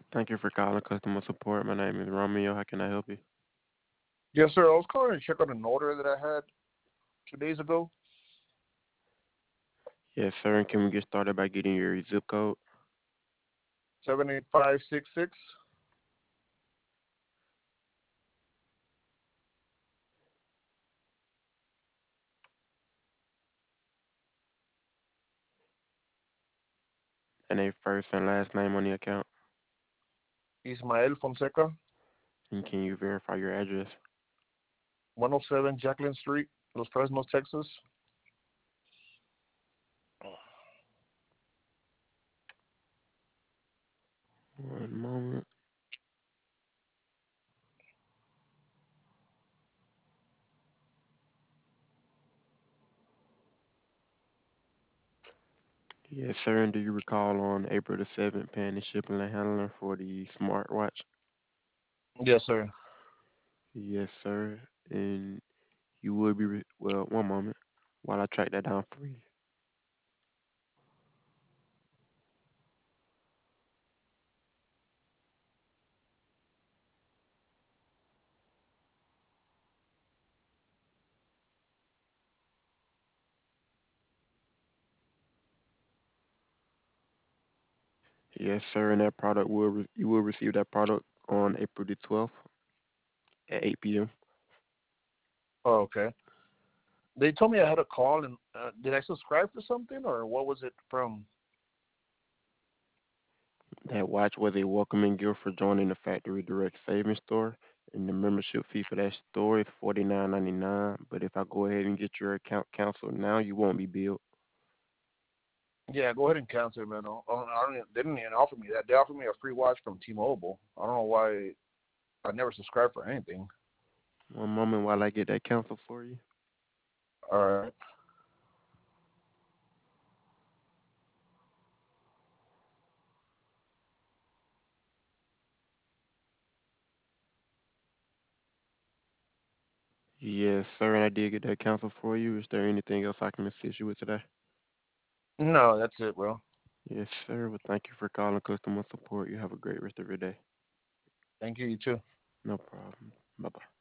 Thank you for calling customer support. My name is Romeo. How can I help you? Yes, sir. I was calling to check on an order that I had 2 days ago. Yes, sir. And can we get started by getting your zip code 78566. and a first and last name on the account? Ismael Fonseca, And can you verify your address? 107 Jacqueline Street, Los Fresnos, Texas. One moment. Yes, sir. And do you recall on April the 7th paying the shipping and handling for the smartwatch? Yes, sir. Yes, sir. And you would be, well, one moment while I track that down for you. Yes, sir. And that product you will receive that product on April the 12th at 8 p.m. Oh, okay. They told me I had a call, and did I subscribe for something, or what was it from? That watch was a welcoming gift for joining the Factory Direct Savings Store, and the membership fee for that store is $49.99. But if I go ahead and get your account canceled now, you won't be billed. Yeah, go ahead and cancel it, man. They didn't even offer me that. They offered me a free watch from T-Mobile. I don't know why I never subscribed for anything. One moment while I get that canceled for you. All right. Yes, sir, and I did get that canceled for you. Is there anything else I can assist you with today? No, that's it, bro. Yes, sir. Well, thank you for calling customer support. You have a great rest of your day. Thank you. You too. No problem. Bye bye.